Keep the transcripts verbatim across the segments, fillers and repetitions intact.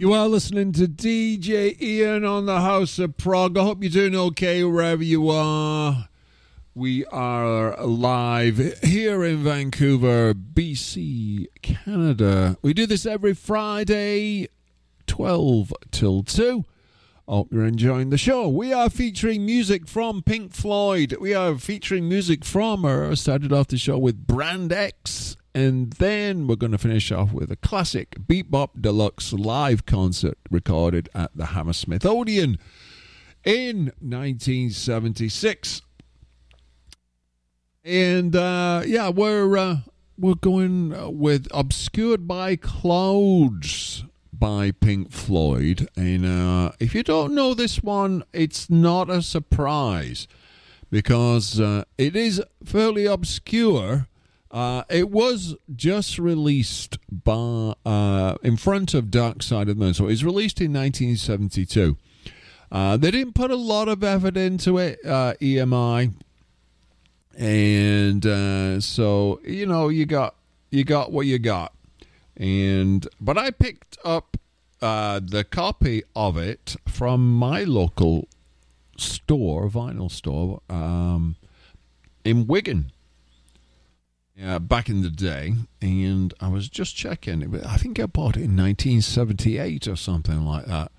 You are listening to D J Ian on the House of Prog. I hope you're doing okay wherever you are. We are live here in Vancouver, B C, Canada. We do this every Friday, twelve till two. Hope you're enjoying the show. We are featuring music from Pink Floyd. We are featuring music from, or started off the show with Brand X. And then we're going to finish off with a classic Bebop Deluxe live concert recorded at the Hammersmith Odeon in nineteen seventy-six. And uh, yeah, we're uh, we're going with "Obscured by Clouds" by Pink Floyd. And uh, if you don't know this one, it's not a surprise because uh, it is fairly obscure. Uh, it was just released by uh, in front of Dark Side of the Moon. So it was released in nineteen seventy-two. Uh, they didn't put a lot of effort into it, uh, E M I. And uh, so, you know, you got you got what you got. And but I picked up uh, the copy of it from my local store, vinyl store, um, in Wigan. Yeah, back in the day, and I was just checking. I think I bought it in nineteen seventy-eight or something like that.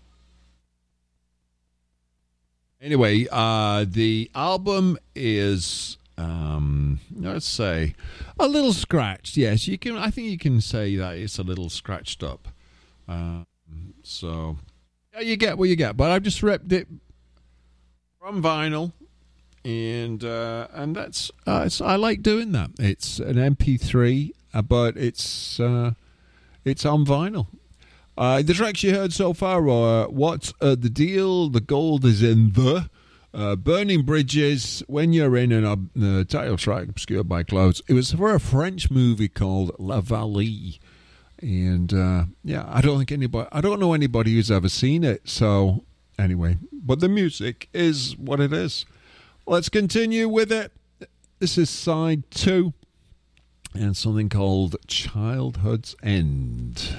Anyway, uh, the album is, um, let's say, a little scratched. Yes, you can. I think you can say that it's a little scratched up. Uh, so, yeah, you get what you get. But I've just ripped it from vinyl. And uh, and that's uh, it's, I like doing that. It's an M P three, uh, but it's uh, it's on vinyl. Uh, the tracks you heard so far are "What's uh, the Deal," "The Gold Is in the," uh, "Burning Bridges," "When You're In," and uh, the title track "Obscured by Clouds." It was for a French movie called La Vallée, and uh, yeah, I don't think anybody, I don't know anybody who's ever seen it. So anyway, but the music is what it is. Let's continue with it. This is side two and something called Childhood's End.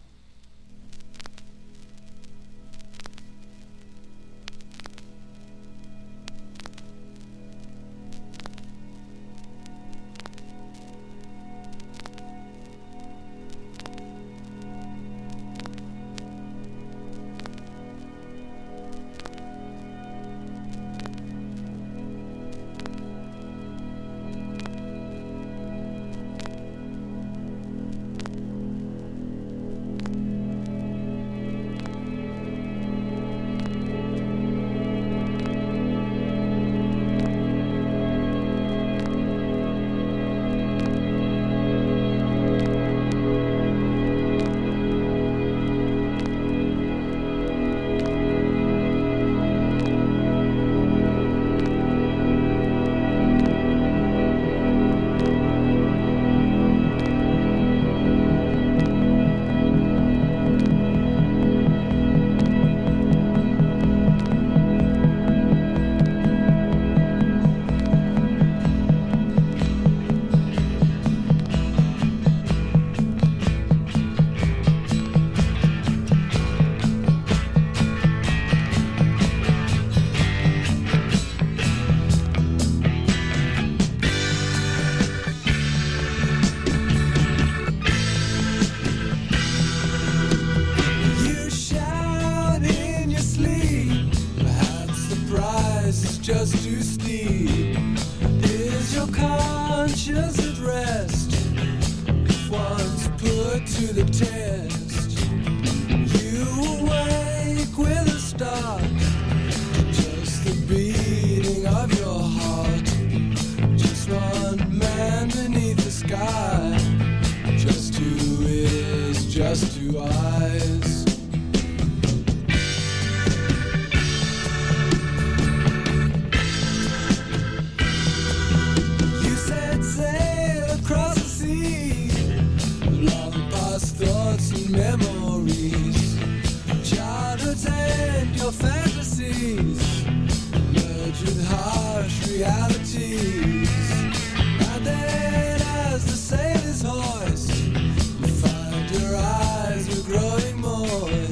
Realities, and then as the sailor's voice, you find your eyes were growing more.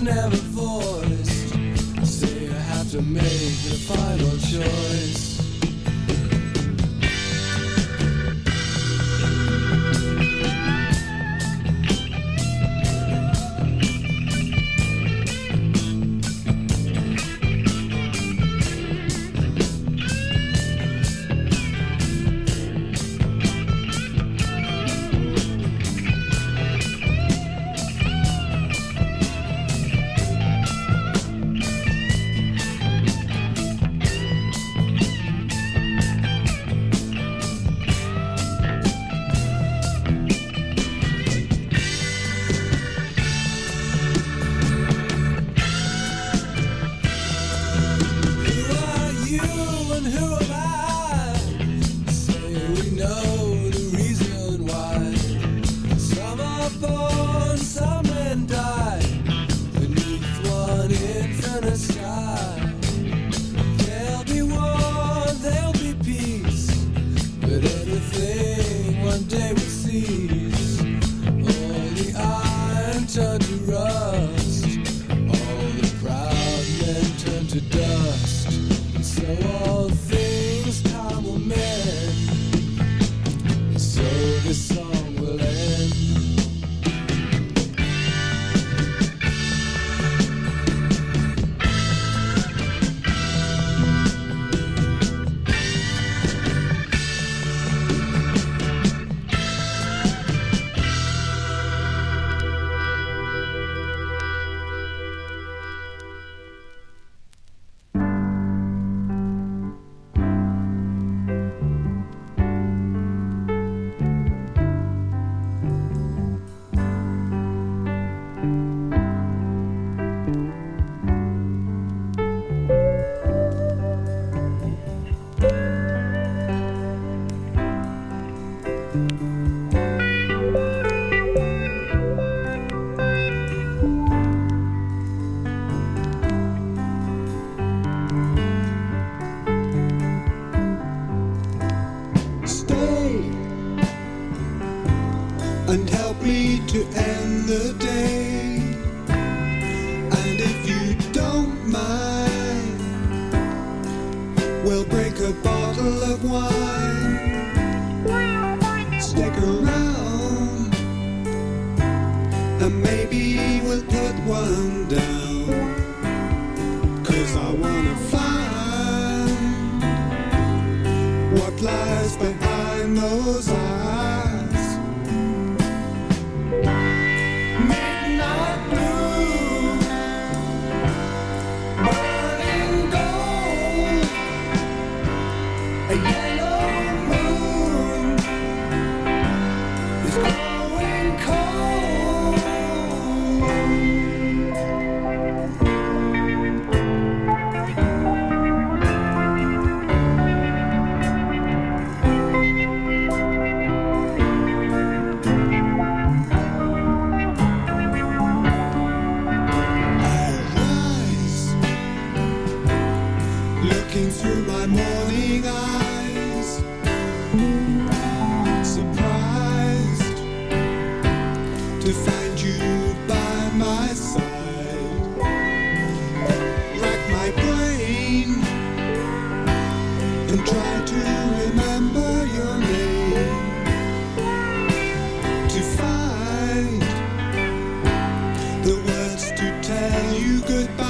never voiced. Say you have to make the final choice. And help me to end the day. And if you don't mind, we'll break a bottle of wine. Stick around, and maybe we'll put one down. 'Cause I wanna find what lies behind those eyes. Through my morning eyes, surprised to find you by my side. Rack my brain and try to remember your name, to find the words to tell you goodbye.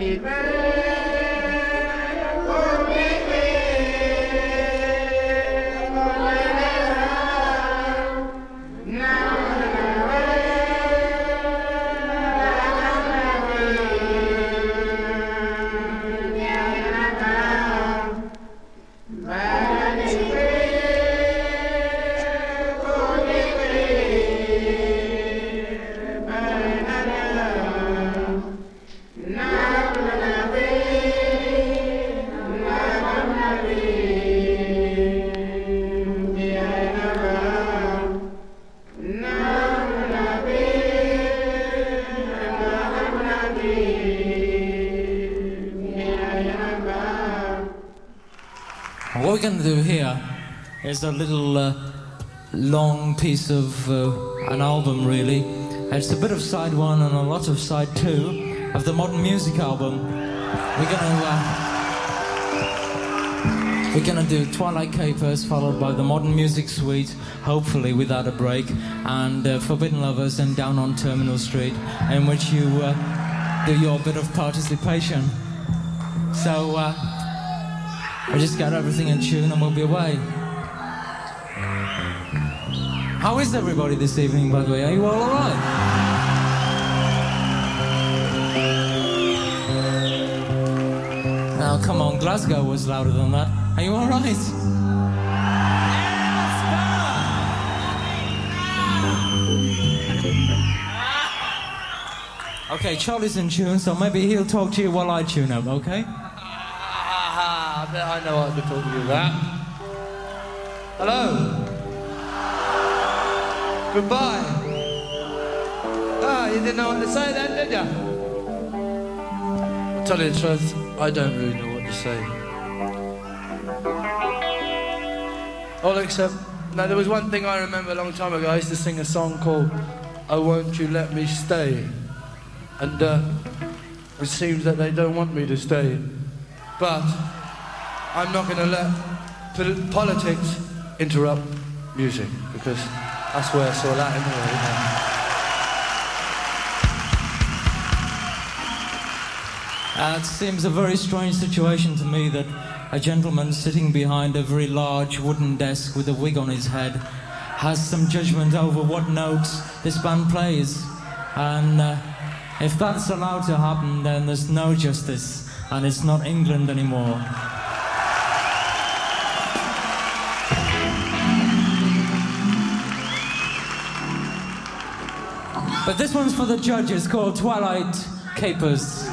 What we're going to do here is a little uh, long piece of uh, an album, really. It's a bit of side one and a lot of side two of the Modern Music album. We're going to uh, we're going to do Twilight Capers, followed by the Modern Music Suite, hopefully without a break, and uh, Forbidden Lovers and Down on Terminal Street, in which you uh, do your bit of participation. So. Uh, I just got everything in tune and we'll be away. How is everybody this evening, by the way? Are you all alright? Now, come on, Glasgow was louder than that. Are you alright? Yeah, okay, Charlie's in tune, so maybe he'll talk to you while I tune up, okay? I know what to talk to you about. Hello. Goodbye. Ah, you didn't know what to say then, did you? I'll tell you the truth, I don't really know what to say. All except, now there was one thing I remember a long time ago. I used to sing a song called "Oh Won't You Let Me Stay," and uh, it seems that they don't want me to stay, but I'm not going to let pol- politics interrupt music, because that's where it's all at anyway, isn't it? Uh, it seems a very strange situation to me that a gentleman sitting behind a very large wooden desk with a wig on his head has some judgment over what notes this band plays. And uh, if that's allowed to happen, then there's no justice, and it's not England anymore. But this one's for the judges, called Twilight Capers.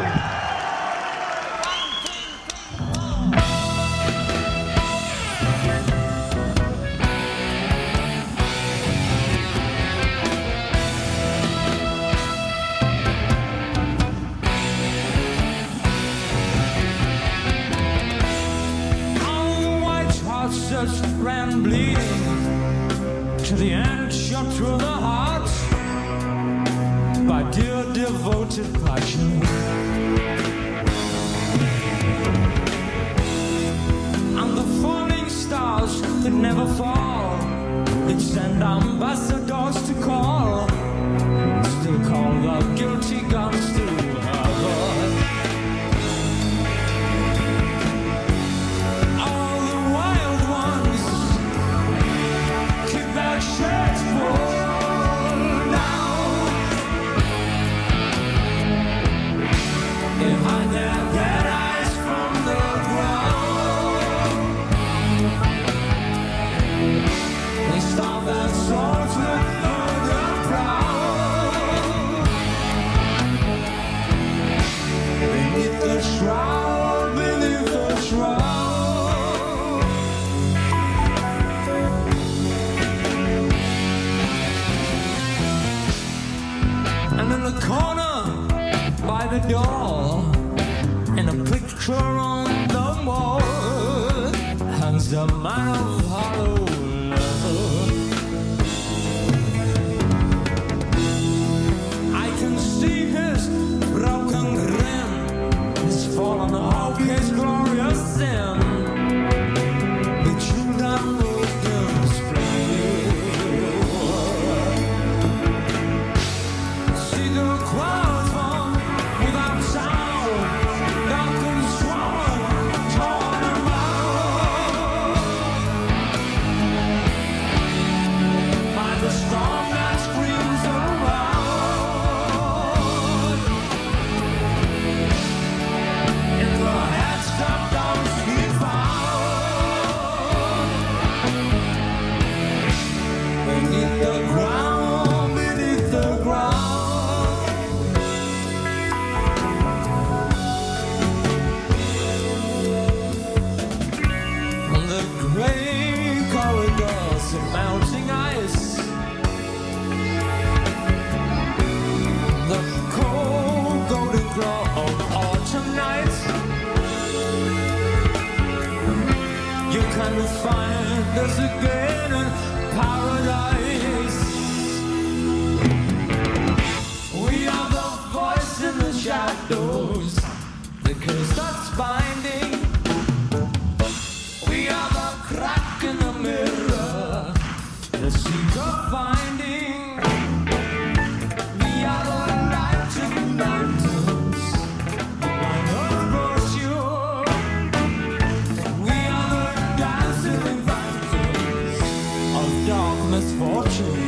Our white hearts just ran bleeding to the end, shot through the heart by dear devoted passion. And the falling stars that never fall, it send ambassadors to call, still call the guilty guns to heaven. All the wild ones keep their shades full. Behind their red eyes from the ground, they starve their souls with murder proud. Beneath the shroud, beneath the shroud, and in the corner by the door, in a picture on the wall, hangs a man of hollow love. I can see his broken rim, his fallen hope, his glorious sin. The children moved in spring. See the clouds fall without sound. afterglow of autumn nights. You can find us again in paradise. We are the voice in the shadows, the curse that's binding. We are the crack in the mirror, the seeker finding. We are the light in the lanterns, the line of virtue. We are the dancing phantoms of dark misfortune.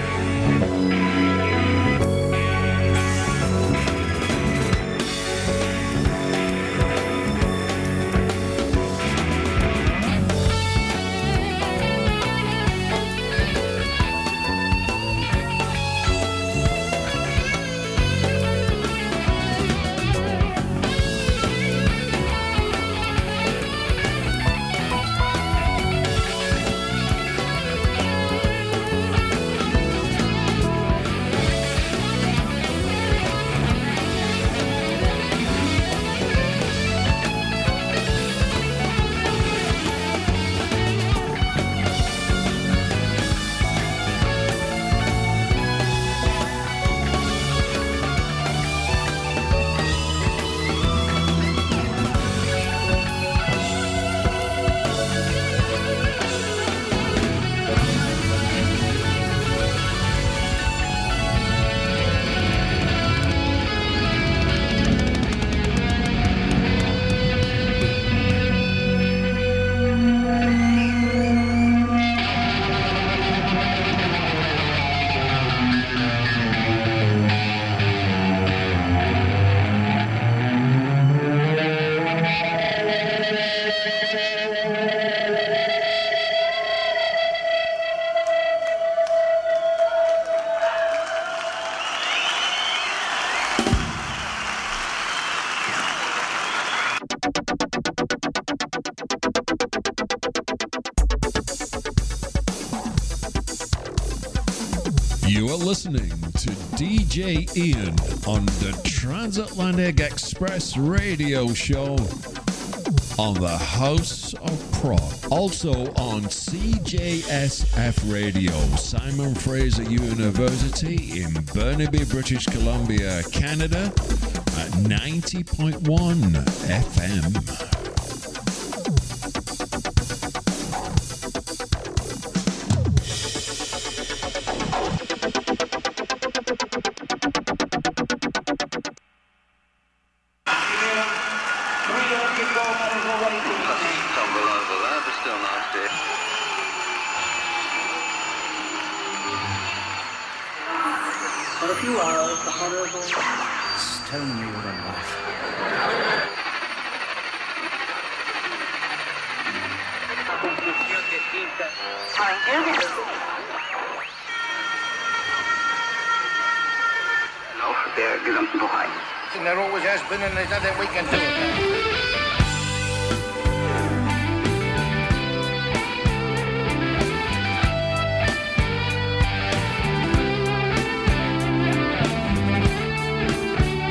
You are listening to D J Ian on the Transatlantic Express radio show on the House of Prog. Also on C J S F Radio, Simon Fraser University in Burnaby, British Columbia, Canada at ninety point one F M. For a few hours, the horrible stone me with a knife. Lauf der gesamten Woche ein. There always has been, and there's nothing we can do about it.